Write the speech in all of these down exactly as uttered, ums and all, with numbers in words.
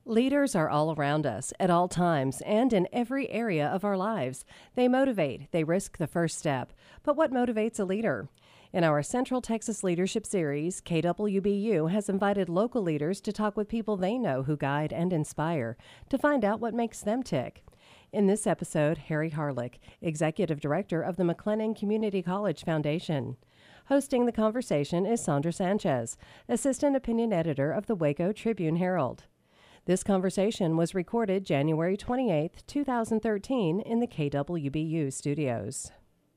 Leaders are all around us at all times and in every area of our lives. They motivate, they risk the first step. But what motivates a leader? In our Central Texas Leadership Series, K W B U has invited local leaders to talk with people they know who guide and inspire to find out what makes them tick. In this episode, Harry Harlick, Executive Director of the McLennan Community College Foundation. Hosting the conversation is Sandra Sanchez, Assistant Opinion Editor of the Waco Tribune-Herald. This conversation was recorded January twenty-eighth, two thousand thirteen in the K W B U studios.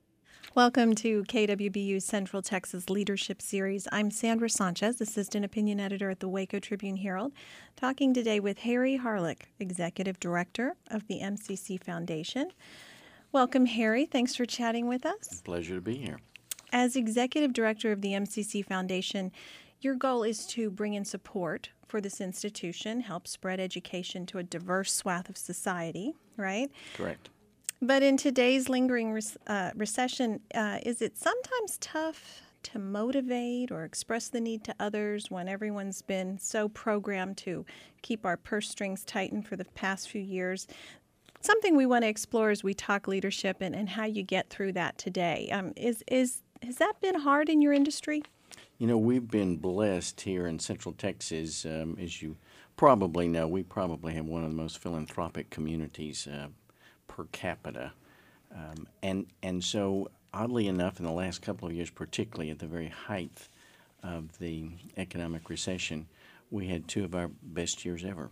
Welcome to K W B U's Central Texas Leadership Series. I'm Sandra Sanchez, Assistant Opinion Editor at the Waco Tribune-Herald, talking today with Harry Harlick, Executive Director of the M C C Foundation. Welcome, Harry. Thanks for chatting with us. Pleasure to be here. As Executive Director of the M C C Foundation, your goal is to bring in support for this institution, help spread education to a diverse swath of society, right? Correct. But in today's lingering re- uh, recession, uh, is it sometimes tough to motivate or express the need to others when everyone's been so programmed to keep our purse strings tightened for the past few years? Something we want to explore as we talk leadership and, and how you get through that today. Um, is is has that been hard in your industry? You know, we've been blessed here in Central Texas. Um, as you probably know, we probably have one of the most philanthropic communities uh, per capita. Um, and, and so, oddly enough, in the last couple of years, particularly at the very height of the economic recession, we had two of our best years ever,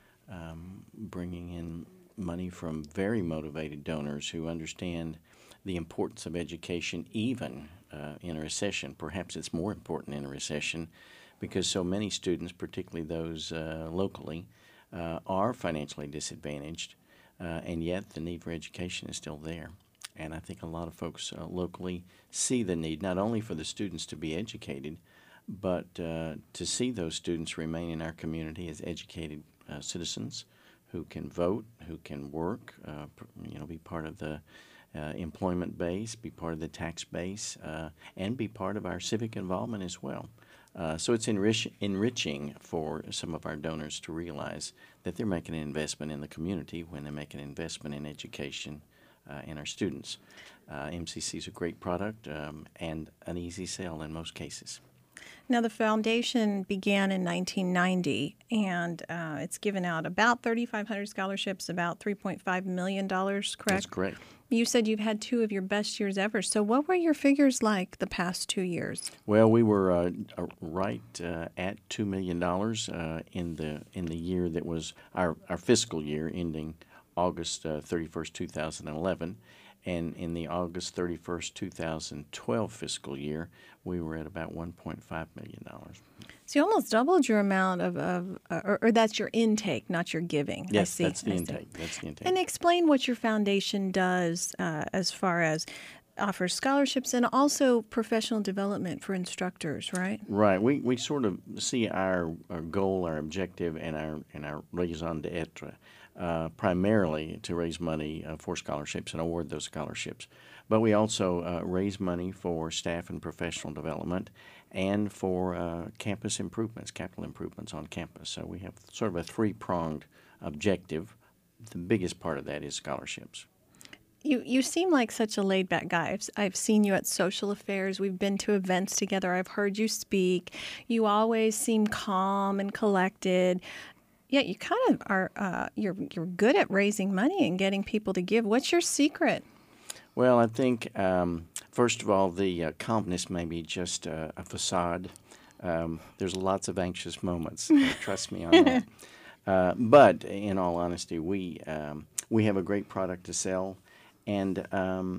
um, bringing in money from very motivated donors who understand the importance of education even uh, in a recession. Perhaps it's more important in a recession because so many students, particularly those uh, locally, uh, are financially disadvantaged, uh, and yet the need for education is still there. And I think a lot of folks uh, locally see the need not only for the students to be educated, but uh, to see those students remain in our community as educated uh, citizens who can vote, who can work, uh, you know, be part of the uh, employment base, be part of the tax base, uh, and be part of our civic involvement as well. Uh, so it's enrich- enriching for some of our donors to realize that they're making an investment in the community when they make an investment in education uh, and our students. Uh, M C C is a great product um, and an easy sell in most cases. Now, the foundation began in nineteen ninety, and uh, it's given out about thirty-five hundred scholarships, about three point five million dollars, correct? That's correct. You said you've had two of your best years ever. So what were your figures like the past two years? Well, we were uh, uh, right uh, at two million dollars uh, in the in the year that was our, our fiscal year ending August uh, thirty-first, two thousand eleven. And in the August thirty-first, two thousand twelve fiscal year, we were at about one point five million dollars. So you almost doubled your amount of, of uh, or, or that's your intake, not your giving. Yes, I see. that's the I see. intake. That's the intake. And explain what your foundation does uh, as far as offers scholarships and also professional development for instructors, right? Right. We we sort of see our, our goal, our objective, and our and our raison d'etre uh, primarily to raise money uh, for scholarships and award those scholarships. But we also uh, raise money for staff and professional development and for uh, campus improvements, capital improvements on campus. So we have sort of a three-pronged objective. The biggest part of that is scholarships. You you seem like such a laid-back guy. I've, I've seen you at social affairs. We've been to events together. I've heard you speak. You always seem calm and collected. Yet you kind of are, uh, you're, you're good at raising money and getting people to give. What's your secret? Well, I think, um, first of all, the uh, calmness may be just uh, a facade. Um, there's lots of anxious moments. Uh, trust me on that. Uh, but in all honesty, we um, we have a great product to sell. And um,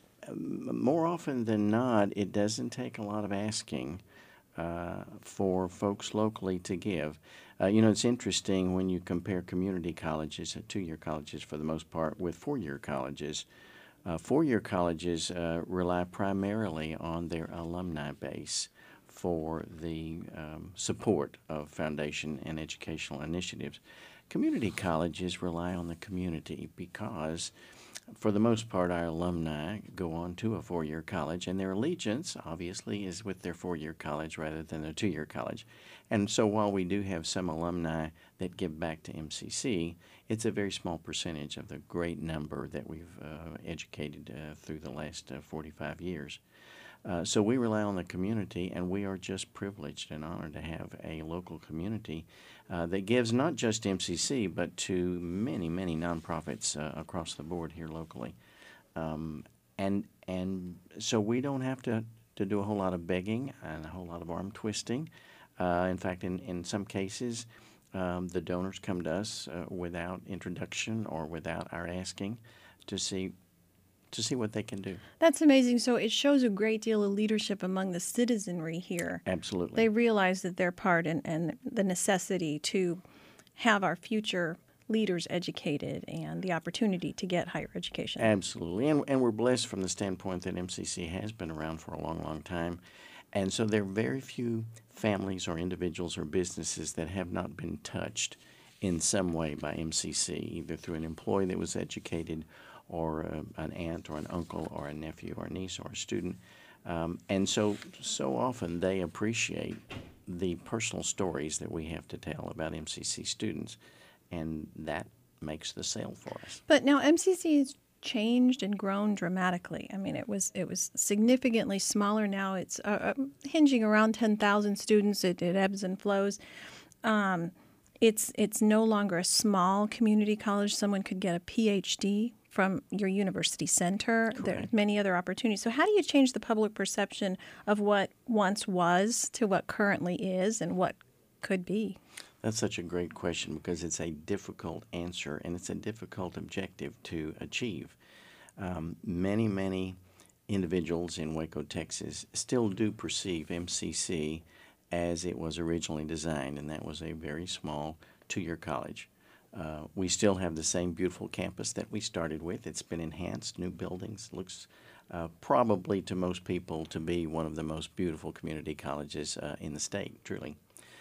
more often than not, it doesn't take a lot of asking uh, for folks locally to give. Uh, you know, it's interesting when you compare community colleges, uh, two-year colleges for the most part, with four-year colleges. Uh, four-year colleges uh, rely primarily on their alumni base for the um, support of foundation and educational initiatives. Community colleges rely on the community because for the most part, our alumni go on to a four-year college, and their allegiance, obviously, is with their four-year college rather than a two-year college. And so while we do have some alumni that give back to M C C, it's a very small percentage of the great number that we've uh, educated uh, through the last uh, forty-five years. Uh, so we rely on the community, and we are just privileged and honored to have a local community uh, that gives not just M C C, but to many, many nonprofits uh, across the board here locally. Um, and and so we don't have to, to do a whole lot of begging and a whole lot of arm twisting. Uh, in fact, in, in some cases, um, the donors come to us uh, without introduction or without our asking to see to see what they can do. That's amazing. So it shows a great deal of leadership among the citizenry here. Absolutely. They realize that their part and, and the necessity to have our future leaders educated and the opportunity to get higher education. Absolutely. And, and we're blessed from the standpoint that M C C has been around for a long, long time. And so there are very few families or individuals or businesses that have not been touched in some way by M C C, either through an employee that was educated or uh, an aunt or an uncle or a nephew or a niece or a student. Um, and so, so often they appreciate the personal stories that we have to tell about M C C students, and that makes the sale for us. But now M C C has changed and grown dramatically. I mean, it was it was significantly smaller. Now it's uh, hinging around ten thousand students. It, it ebbs and flows. Um, it's it's no longer a small community college. Someone could get a P H D from your university center. Correct. There are many other opportunities. So how do you change the public perception of what once was to what currently is and what could be? That's such a great question because it's a difficult answer and it's a difficult objective to achieve. Um, many, many individuals in Waco, Texas still do perceive M C C as it was originally designed, and that was a very small two-year college. Uh, we still have the same beautiful campus that we started with. It's been enhanced, new buildings, looks uh, probably to most people to be one of the most beautiful community colleges uh, in the state, truly.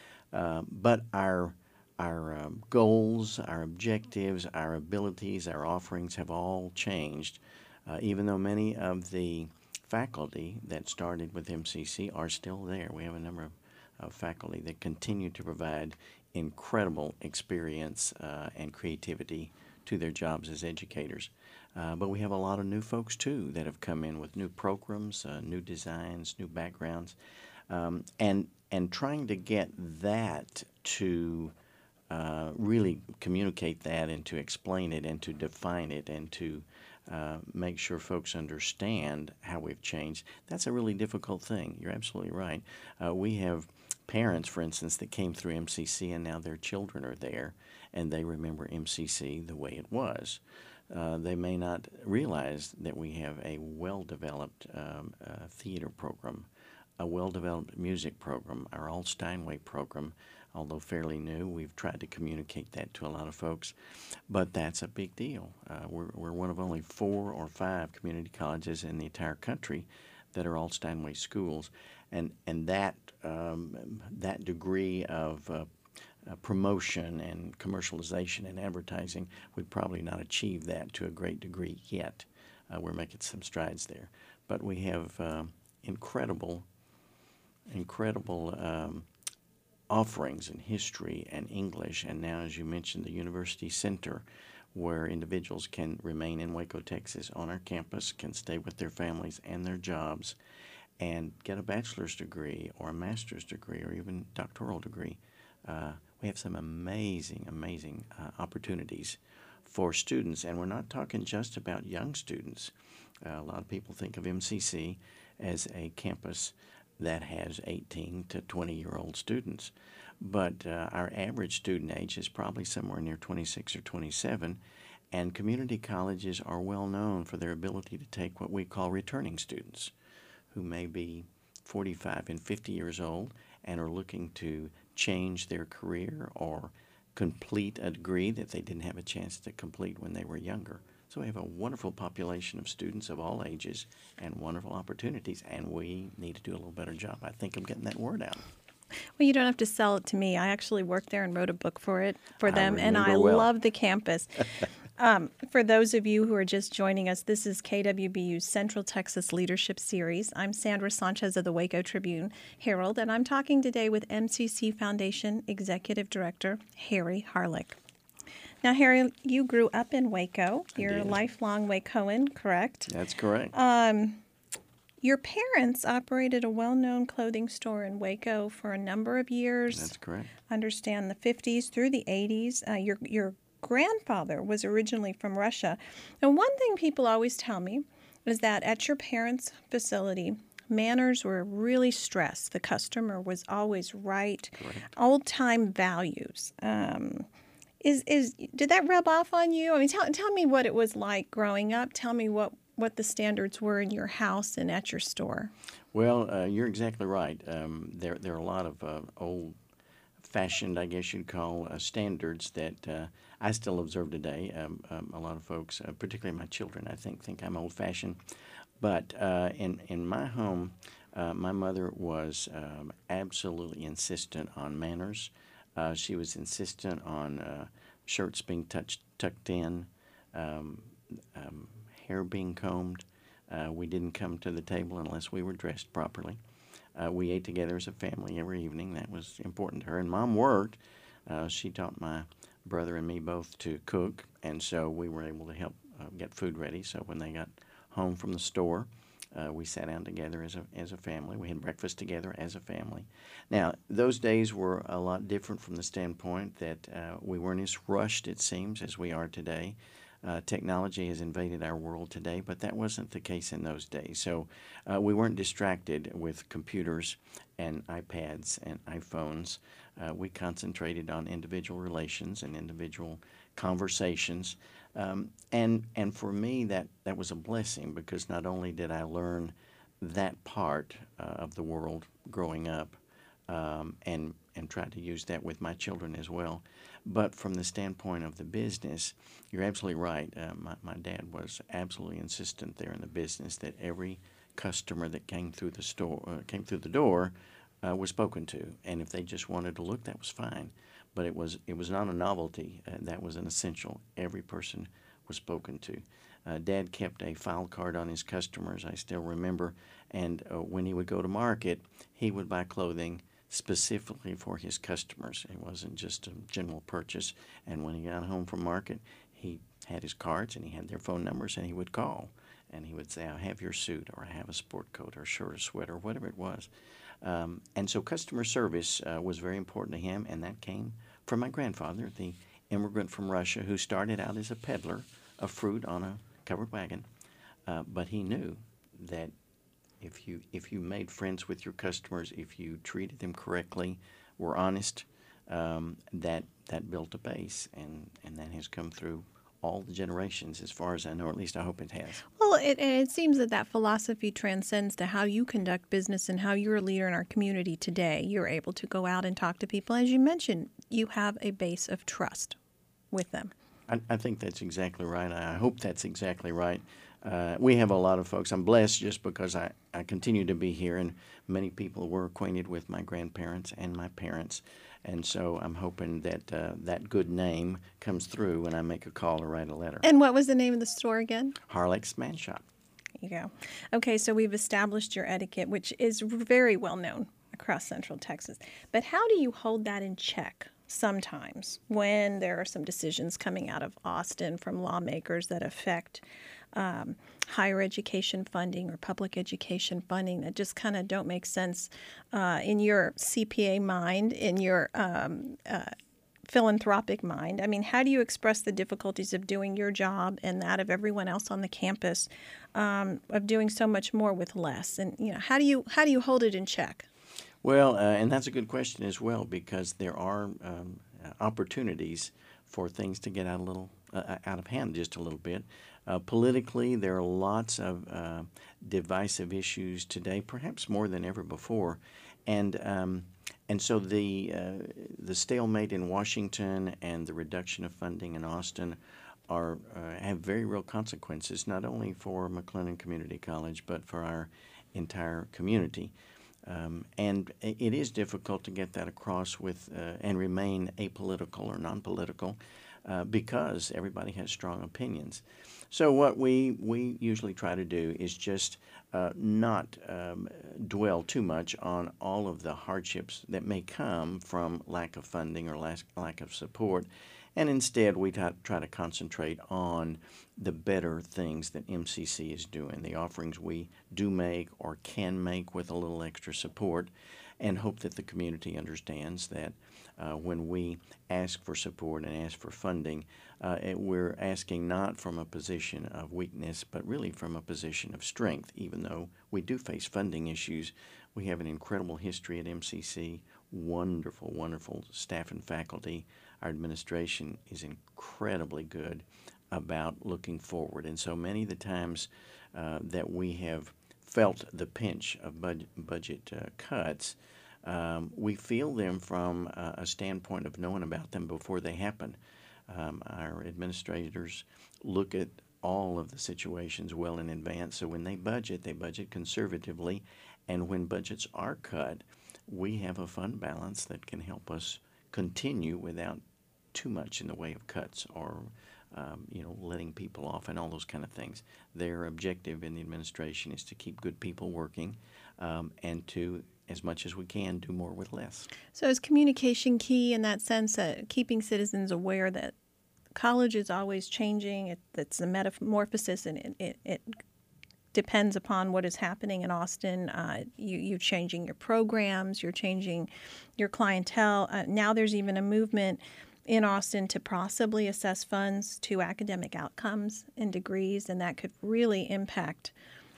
Uh, but our our um, goals, our objectives, our abilities, our offerings have all changed, uh, even though many of the faculty that started with M C C are still there. We have a number of uh, faculty that continue to provide incredible experience uh, and creativity to their jobs as educators. Uh, but we have a lot of new folks, too, that have come in with new programs, uh, new designs, new backgrounds, um, and and trying to get that to uh, really communicate that and to explain it and to define it and to uh, make sure folks understand how we've changed. That's a really difficult thing. You're absolutely right. Uh, we have parents, for instance, that came through M C C and now their children are there and they remember M C C the way it was. Uh, they may not realize that we have a well-developed um, uh, theater program, a well-developed music program, our All Steinway program. Although fairly new, we've tried to communicate that to a lot of folks, but that's a big deal. Uh, we're, we're one of only four or five community colleges in the entire country that are All Steinway schools, and and that um, that degree of uh, uh, promotion and commercialization and advertising, we've probably not achieved that to a great degree yet. Uh, we're making some strides there, but we have uh, incredible, incredible. Um, offerings in history and English, and now, as you mentioned, the University Center, where individuals can remain in Waco, Texas on our campus, can stay with their families and their jobs, and get a bachelor's degree or a master's degree or even doctoral degree. Uh, we have some amazing, amazing uh, opportunities for students, and we're not talking just about young students. Uh, a lot of people think of M C C as a campus that has eighteen to twenty-year-old students. But uh, our average student age is probably somewhere near twenty-six or twenty-seven, and community colleges are well known for their ability to take what we call returning students, who may be forty-five and fifty years old and are looking to change their career or complete a degree that they didn't have a chance to complete when they were younger. So we have a wonderful population of students of all ages and wonderful opportunities, and we need to do a little better job, I think, of getting that word out. Well, you don't have to sell it to me. I actually worked there and wrote a book for it for I them, and I remember well. love the campus. Um, for those of you who are just joining us, this is K W B U's Central Texas Leadership Series. I'm Sandra Sanchez of the Waco Tribune Herald, and I'm talking today with M C C Foundation Executive Director Harry Harlick. Now, Harry, you grew up in Waco. I You're a did. lifelong Wacoan, correct? That's correct. Um, your parents operated a well-known clothing store in Waco for a number of years. That's correct. Understand the fifties through the eighties. Uh, your your grandfather was originally from Russia. And one thing people always tell me is that at your parents' facility, manners were really stressed. The customer was always right. Correct. Old-time values. Um, is is did that rub off on you? I mean, tell tell me what it was like growing up. Tell me what, what the standards were in your house and at your store. Well, uh, you're exactly right. Um, there, there are a lot of uh, old-fashioned, I guess you'd call, uh, standards that uh, I still observe today. Um, um, a lot of folks, uh, particularly my children, I think, think I'm old-fashioned. But uh, in in my home, uh, my mother was um, absolutely insistent on manners. Uh, she was insistent on uh, shirts being touched, tucked in, um, um, hair being combed. Uh, we didn't come to the table unless we were dressed properly. Uh, we ate together as a family every evening. That was important to her. And Mom worked. Uh, she taught my brother and me both to cook, and so we were able to help uh, get food ready. So when they got home from the store, uh, we sat down together as a as a family. We had breakfast together as a family. Now, those days were a lot different from the standpoint that uh, we weren't as rushed, it seems, as we are today. Uh, technology has invaded our world today, but that wasn't the case in those days. So uh, we weren't distracted with computers and iPads and iPhones. Uh, we concentrated on individual relations and individual conversations. Um, and and for me, that, that was a blessing, because not only did I learn that part uh, of the world growing up, um, and and try to use that with my children as well. But from the standpoint of the business, you're absolutely right. Uh, my, my dad was absolutely insistent there in the business that every customer that came through the store, uh, came through the door, uh, was spoken to. And if they just wanted to look, that was fine. But it was it was not a novelty. Uh, that was an essential. Every person was spoken to. Uh, Dad kept a file card on his customers, I still remember. And uh, when he would go to market, he would buy clothing specifically for his customers. It wasn't just a general purchase. And when he got home from market, he had his cards and he had their phone numbers, and he would call and he would say, I have your suit, or I have a sport coat or shirt or sweater, whatever it was. Um, and so customer service uh, was very important to him, and that came from my grandfather, the immigrant from Russia who started out as a peddler of fruit on a covered wagon. Uh, but he knew that If you if you made friends with your customers, if you treated them correctly, were honest, um, that that built a base, and, and that has come through all the generations, as far as I know, or at least I hope it has. Well, it, and it seems that that philosophy transcends to how you conduct business and how you're a leader in our community today. You're able to go out and talk to people. As you mentioned, you have a base of trust with them. I, I think that's exactly right. I hope that's exactly right. Uh, we have a lot of folks. I'm blessed just because I, I continue to be here, and many people were acquainted with my grandparents and my parents. And so I'm hoping that uh, that good name comes through when I make a call or write a letter. And what was the name of the store again? Harlick's Man Shop. There you go. Okay, so we've established your etiquette, which is very well known across Central Texas. But how do you hold that in check sometimes when there are some decisions coming out of Austin from lawmakers that affect um, higher education funding or public education funding that just kind of don't make sense uh, in your C P A mind, in your um, uh, philanthropic mind? I mean, how do you express the difficulties of doing your job and that of everyone else on the campus, um, of doing so much more with less? And, you know, how do you how do you hold it in check? Well, uh, and that's a good question as well, because there are um, opportunities for things to get out a little uh, out of hand just a little bit. Uh, politically, there are lots of uh, divisive issues today, perhaps more than ever before, and um, and so the uh, the stalemate in Washington and the reduction of funding in Austin are uh, have very real consequences, not only for McLennan Community College but for our entire community. Um, and it is difficult to get that across with uh, and remain apolitical or non-political. uh, because everybody has strong opinions. So what we, we usually try to do is just uh, not um, dwell too much on all of the hardships that may come from lack of funding or lack, lack of support, and instead we try, try to concentrate on the better things that M C C is doing, the offerings we do make or can make with a little extra support, and hope that the community understands that uh, when we ask for support and ask for funding, uh, it, we're asking not from a position of weakness, but really from a position of strength. Even though we do face funding issues, we have an incredible history at M C C, wonderful, wonderful staff and faculty. Our administration is incredibly good about looking forward. And so many of the times uh, that we have felt the pinch of budget, budget uh, cuts, um, we feel them from uh, a standpoint of knowing about them before they happen. Um, our administrators look at all of the situations well in advance, so when they budget, they budget conservatively, and when budgets are cut, we have a fund balance that can help us continue without too much in the way of cuts or um, you know, letting people off and all those kind of things. Their objective in the administration is to keep good people working um, and to, as much as we can, do more with less. So is communication key in that sense, uh, keeping citizens aware that college is always changing, it, it's a metamorphosis, and it, it, it depends upon what is happening in Austin. Uh, you, you're changing your programs, you're changing your clientele. Uh, now there's even a movement in Austin to possibly assess funds to academic outcomes and degrees, and that could really impact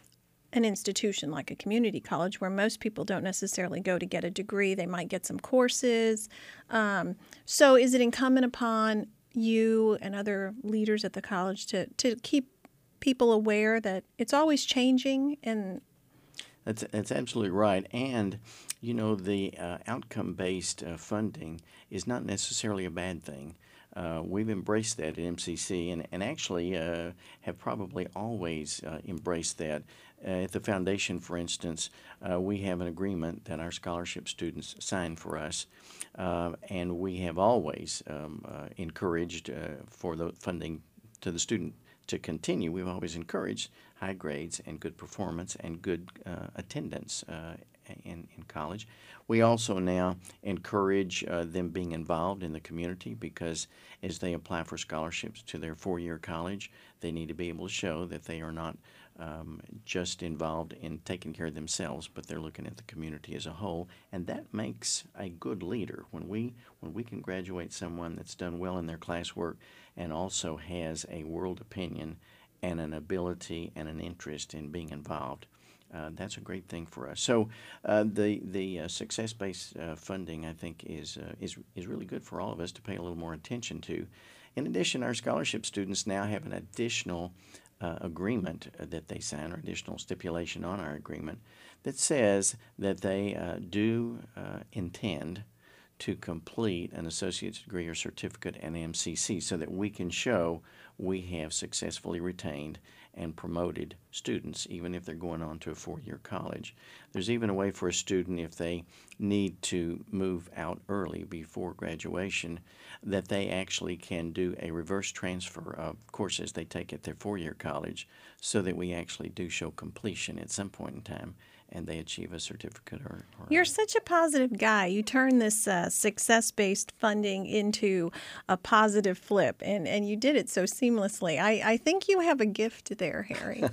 an institution like a community college where most people don't necessarily go to get a degree. They might get some courses. Um, so is it incumbent upon you and other leaders at the college to, to keep people aware that it's always changing? And That's, that's absolutely right. And, you know, the uh, outcome-based uh, funding is not necessarily a bad thing. Uh, we've embraced that at M C C and, and actually uh, have probably always uh, embraced that. Uh, at the foundation, for instance, uh, we have an agreement that our scholarship students sign for us, uh, and we have always um, uh, encouraged uh, for the funding to the student to continue. We've always encouraged high grades and good performance and good uh, attendance uh, in, in college. We also now encourage uh, them being involved in the community, because as they apply for scholarships to their four-year college, they need to be able to show that they are not um, just involved in taking care of themselves, but they're looking at the community as a whole, and that makes a good leader. When we when we can graduate someone that's done well in their classwork and also has a world opinion and an ability and an interest in being involved, uh, that's a great thing for us. So uh, the the uh, success-based uh, funding, I think, is uh, is is really good for all of us to pay a little more attention to. In addition, our scholarship students now have an additional uh, agreement uh, that they sign, or additional stipulation on our agreement, that says that they uh, do uh, intend to complete an associate's degree or certificate at M C C, so that we can show we have successfully retained and promoted students, even if they're going on to a four-year college. There's even a way for a student, if they need to move out early before graduation, that they actually can do a reverse transfer of courses they take at their four-year college, so that we actually do show completion at some point in time and they achieve a certificate. Or, or You're such a positive guy. You turn this uh, success-based funding into a positive flip, and, and you did it so seamlessly. I, I think you have a gift there, Harry.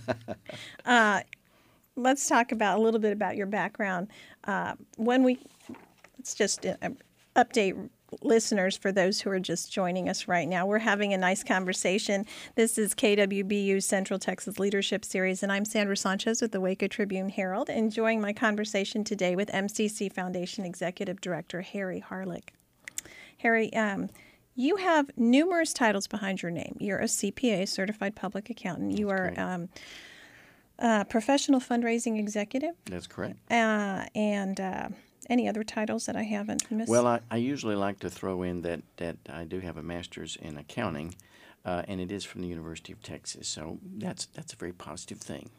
uh, let's talk about a little bit about your background. Uh, when we, let's just uh, update listeners for those who are just joining us right now. We're having a nice conversation. This is K W B U's Central Texas Leadership Series, and I'm Sandra Sanchez with the Waco Tribune Herald, enjoying my conversation today with M C C Foundation Executive Director Harry Harlick. Harry, um, you have numerous titles behind your name. You're a C P A, Certified Public Accountant. You That's are um, a professional fundraising executive. That's correct. Uh, and uh, any other titles that I haven't missed? Well, I, I usually like to throw in that, that I do have a master's in accounting, uh, and it is from the University of Texas. So that's that's a very positive thing.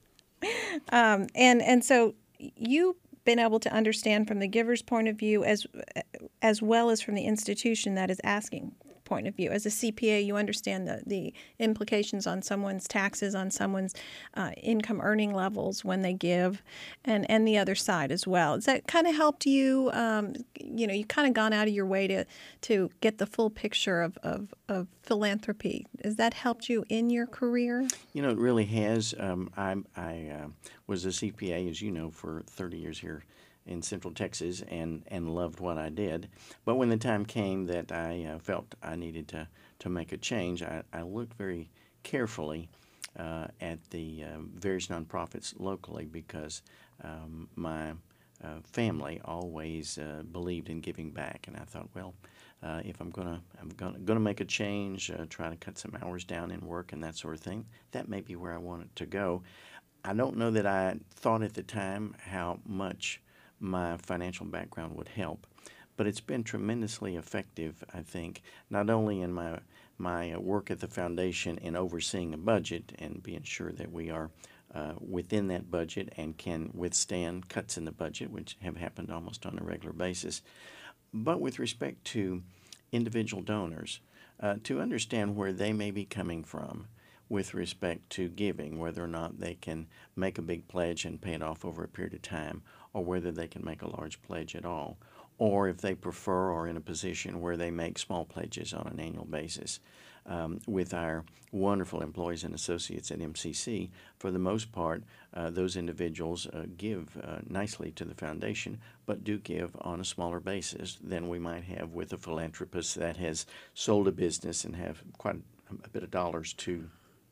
Um, and and so you've been able to understand from the giver's point of view, as as well as from the institution that is asking point of view. As a C P A, you understand the, the implications on someone's taxes, on someone's uh, income earning levels when they give, and, and the other side as well. Has that kind of helped you? Um, you know, you've kind of gone out of your way to, to get the full picture of, of, of philanthropy. Has that helped you in your career? You know, it really has. Um, I, I uh, was a C P A, as you know, for thirty years here in Central Texas, and, and loved what I did. But when the time came that I uh, felt I needed to, to make a change, I, I looked very carefully uh, at the uh, various nonprofits locally, because um, my uh, family always uh, believed in giving back, and I thought, well, uh, if I'm gonna I'm gonna gonna make a change, uh, try to cut some hours down in work and that sort of thing, that may be where I want it to go. I don't know that I thought at the time how much my financial background would help, but it's been tremendously effective, I think, not only in my my work at the foundation in overseeing a budget and being sure that we are uh, within that budget and can withstand cuts in the budget, which have happened almost on a regular basis, but with respect to individual donors, uh, to understand where they may be coming from with respect to giving, whether or not they can make a big pledge and pay it off over a period of time, or whether they can make a large pledge at all, or if they prefer or in a position where they make small pledges on an annual basis. Um, with our wonderful employees and associates at M C C, for the most part, uh, those individuals uh, give uh, nicely to the foundation, but do give on a smaller basis than we might have with a philanthropist that has sold a business and have quite a bit of dollars to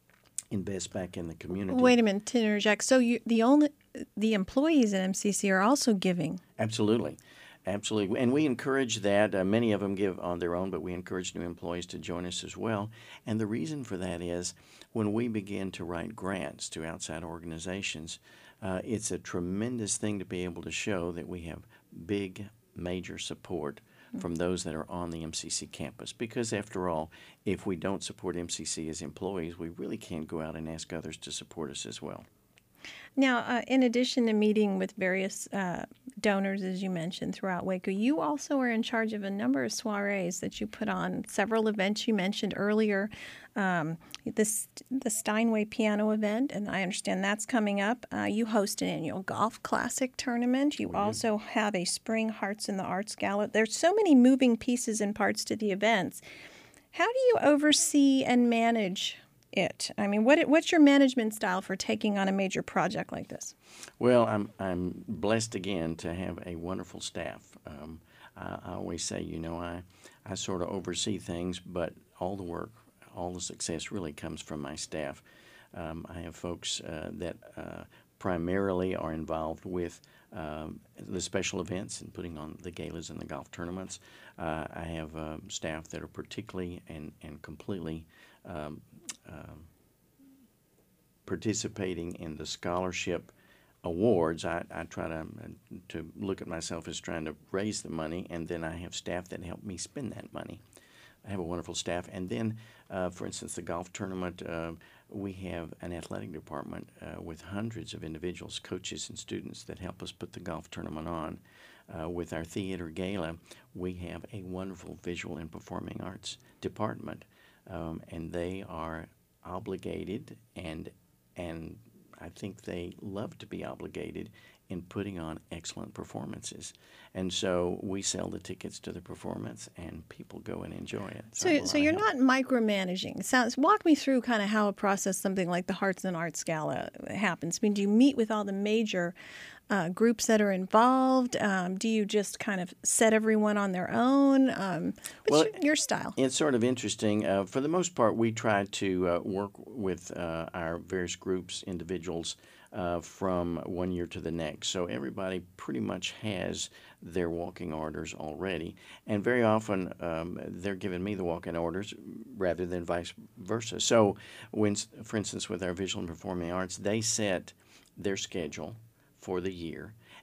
invest back in the community. Wait a minute, to interject. So you, the only the employees at M C C are also giving. Absolutely. Absolutely. And we encourage that. Uh, many of them give on their own, but we encourage new employees to join us as well. And the reason for that is when we begin to write grants to outside organizations, uh, it's a tremendous thing to be able to show that we have big, major support from those that are on the M C C campus. Because after all, if we don't support M C C as employees, we really can't go out and ask others to support us as well. Now, uh, in addition to meeting with various uh, donors, as you mentioned, throughout Waco, you also are in charge of a number of soirees that you put on, several events you mentioned earlier, um, this, the Steinway Piano event, and I understand that's coming up. Uh, you host an annual golf classic tournament. You also have a spring Hearts in the Arts Gala. There's so many moving pieces and parts to the events. How do you oversee and manage it? I mean, what what's your management style for taking on a major project like this? Well, I'm I'm blessed again to have a wonderful staff. Um, I, I always say, you know, I I sort of oversee things, but all the work, all the success really comes from my staff. Um, I have folks uh, that uh, primarily are involved with um, the special events and putting on the galas and the golf tournaments. Uh, I have uh, staff that are particularly and, and completely um, um, participating in the scholarship awards. I, I try to, to look at myself as trying to raise the money, and then I have staff that help me spend that money. I have a wonderful staff. And then, uh, for instance, the golf tournament, uh, we have an athletic department uh, with hundreds of individuals, coaches, and students that help us put the golf tournament on. Uh, with our theater gala, we have a wonderful visual and performing arts department, um, and they are obligated, and and I think they love to be obligated in putting on excellent performances. And so we sell the tickets to the performance, and people go and enjoy it. So, so you're not micromanaging. Sounds. Walk me through kind of how a process, something like the Hearts and Arts Gala, happens. I mean, do you meet with all the major uh, groups that are involved? Um, do you just kind of set everyone on their own? Um, what's well, your, your style? It's sort of interesting. Uh, for the most part, we try to uh, work with uh, our various groups, individuals, Uh, from one year to the next. So everybody pretty much has their walking orders already. And very often um, they're giving me the walking orders rather than vice versa. So when, for instance, with our visual and performing arts, they set their schedule for the year.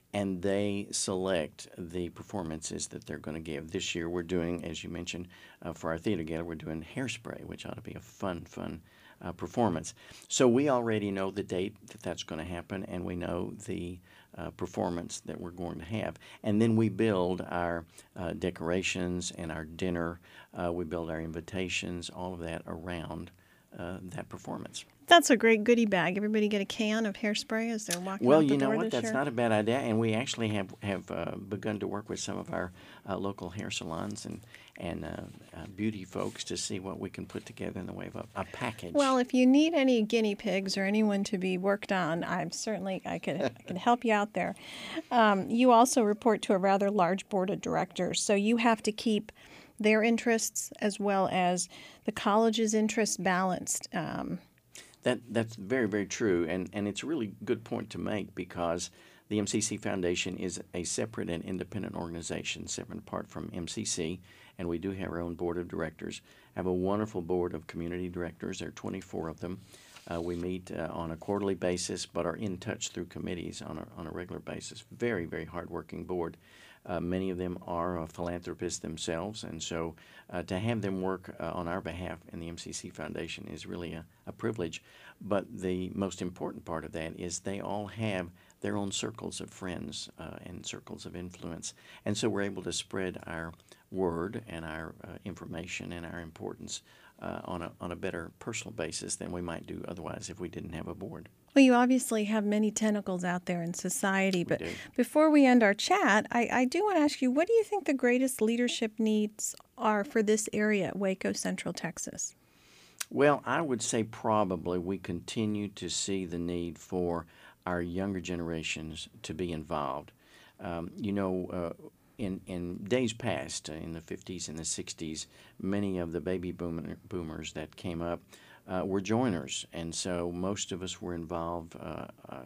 and they select the performances that they're going to give. This year we're doing, as you mentioned, uh, for our theater gala, we're doing Hairspray, which ought to be a fun, fun uh, performance. So we already know the date that that's going to happen, and we know the uh, performance that we're going to have. And then we build our uh, decorations and our dinner. Uh, we build our invitations, all of that around uh, that performance. That's a great goodie bag. Everybody get a can of Hairspray as they're walking Well, out the you know door what? this That's year? not a bad idea, and we actually have have uh, begun to work with some of our uh, local hair salons and and uh, uh, beauty folks to see what we can put together in the way of a, a package. Well, if you need any guinea pigs or anyone to be worked on, I'm certainly I could I could help you out there. Um, you also report to a rather large board of directors, so you have to keep their interests as well as the college's interests balanced. Um, That that's very, very true, and, and it's a really good point to make because the M C C Foundation is a separate and independent organization, separate apart from M C C, and we do have our own board of directors. I have a wonderful board of community directors. There are twenty-four of them. Uh, we meet uh, on a quarterly basis, but are in touch through committees on a, on a regular basis. Very, very hardworking board. Uh, many of them are uh, philanthropists themselves, and so uh, to have them work uh, on our behalf in the M C C Foundation is really a, a privilege. But the most important part of that is they all have their own circles of friends uh, and circles of influence, and so we're able to spread our word and our uh, information and our importance uh, on a on a better personal basis than we might do otherwise if we didn't have a board. Well, you obviously have many tentacles out there in society, but do. before we end our chat, I, I do want to ask you, what do you think the greatest leadership needs are for this area at Waco, Central Texas? Well, I would say probably we continue to see the need for our younger generations to be involved. Um, you know, uh, in, in days past, uh, in the fifties and the sixties, many of the baby boomer, boomers that came up uh, were joiners, and so most of us were involved uh, uh,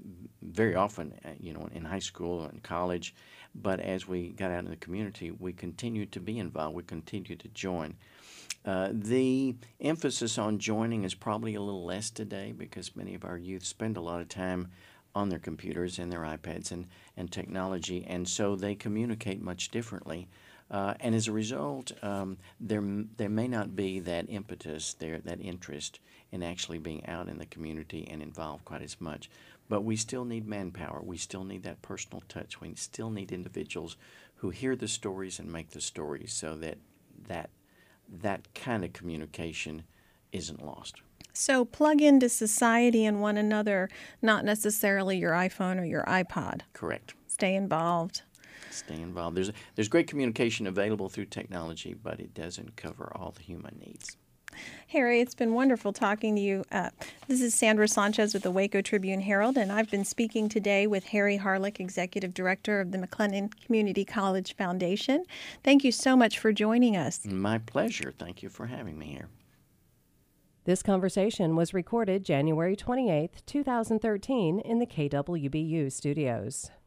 very often, uh, you know, in high school and college. But as we got out in the community, we continued to be involved. We continued to join. Uh, the emphasis on joining is probably a little less today because many of our youth spend a lot of time on their computers and their iPads and, and technology, and so they communicate much differently. Uh, and as a result, um, there there may not be that impetus there, that interest in actually being out in the community and involved quite as much. But we still need manpower. We still need that personal touch. We still need individuals who hear the stories and make the stories so that that that kind of communication isn't lost. So plug into society and one another, not necessarily your iPhone or your iPod. Correct. Stay involved. Stay involved. There's there's great communication available through technology, but it doesn't cover all the human needs. Harry, it's been wonderful talking to you. Uh, this is Sandra Sanchez with the Waco Tribune Herald, and I've been speaking today with Harry Harlick, Executive Director of the McLennan Community College Foundation. Thank you so much for joining us. My pleasure. Thank you for having me here. This conversation was recorded January twenty-eighth, two thousand thirteen in the K W B U studios.